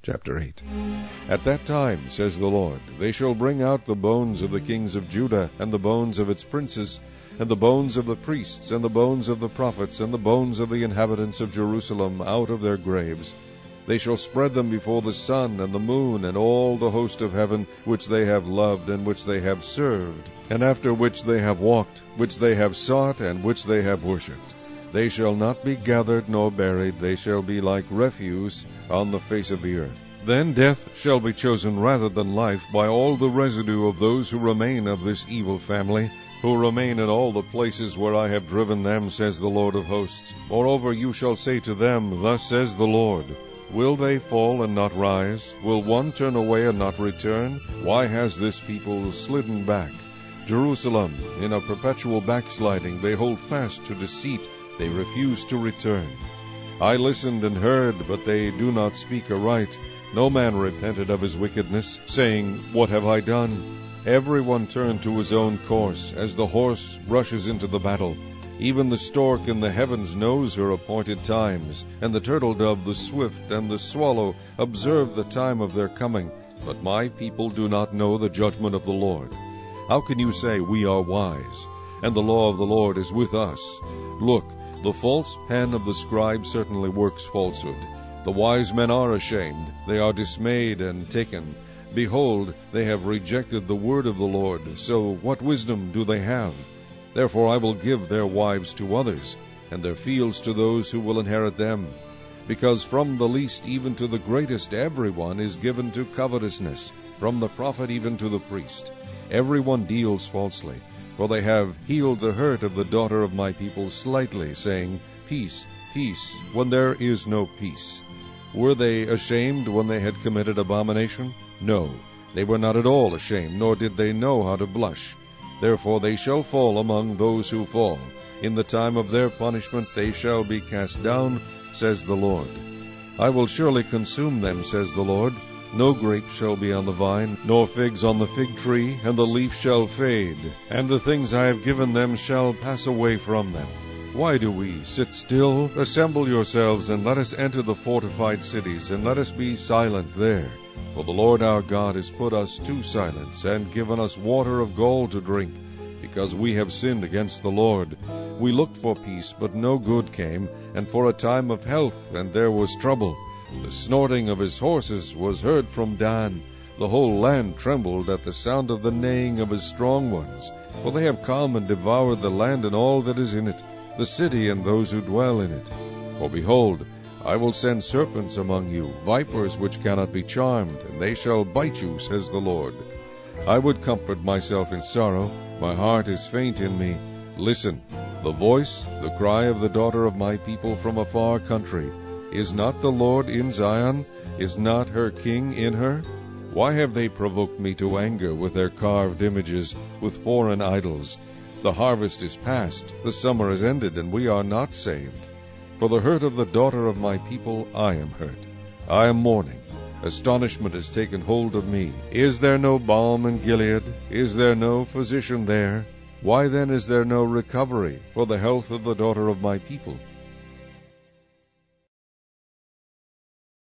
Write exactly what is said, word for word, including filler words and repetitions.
Chapter eight. At that time, says the Lord, they shall bring out the bones of the kings of Judah, and the bones of its princes, and the bones of the priests, and the bones of the prophets, and the bones of the inhabitants of Jerusalem out of their graves. They shall spread them before the sun and the moon, and all the host of heaven, which they have loved, and which they have served, and after which they have walked, which they have sought, and which they have worshipped. They shall not be gathered nor buried, they shall be like refuse on the face of the earth. Then death shall be chosen rather than life by all the residue of those who remain of this evil family, who remain in all the places where I have driven them, says the Lord of hosts. Moreover, you shall say to them, Thus says the Lord, Will they fall and not rise? Will one turn away and not return? Why has this people slidden back? Jerusalem, in a perpetual backsliding, they hold fast to deceit, they refuse to return. I listened and heard, but they do not speak aright. No man repented of his wickedness, saying, What have I done? Every one turned to his own course, as the horse rushes into the battle. Even the stork in the heavens knows her appointed times, and the turtle-dove, the swift, and the swallow observe the time of their coming. But my people do not know the judgment of the Lord. How can you say, We are wise, and the law of the Lord is with us? Look, the false pen of the scribe certainly works falsehood. The wise men are ashamed, they are dismayed and taken. Behold, they have rejected the word of the Lord, so what wisdom do they have? Therefore I will give their wives to others, and their fields to those who will inherit them. Because from the least even to the greatest everyone is given to covetousness, from the prophet even to the priest. Everyone deals falsely, for they have healed the hurt of the daughter of my people slightly, saying, Peace, peace, when there is no peace. Were they ashamed when they had committed abomination? No, they were not at all ashamed, nor did they know how to blush. Therefore they shall fall among those who fall. In the time of their punishment they shall be cast down, says the Lord. I will surely consume them, says the Lord. No grapes shall be on the vine, nor figs on the fig tree, and the leaf shall fade, and the things I have given them shall pass away from them. Why do we sit still? Assemble yourselves, and let us enter the fortified cities, and let us be silent there. For the Lord our God has put us to silence, and given us water of gall to drink, because we have sinned against the Lord. We looked for peace, but no good came, and for a time of health, and there was trouble. The snorting of his horses was heard from Dan. The whole land trembled at the sound of the neighing of his strong ones. For they have come and devoured the land and all that is in it, the city and those who dwell in it. For behold, I will send serpents among you, vipers which cannot be charmed, and they shall bite you, says the Lord. I would comfort myself in sorrow, my heart is faint in me. Listen, the voice, the cry of the daughter of my people from a far country. Is not the Lord in Zion? Is not her king in her? Why have they provoked me to anger with their carved images, with foreign idols? The harvest is past, the summer is ended, and we are not saved. For the hurt of the daughter of my people I am hurt. I am mourning. Astonishment has taken hold of me. Is there no balm in Gilead? Is there no physician there? Why then is there no recovery for the health of the daughter of my people?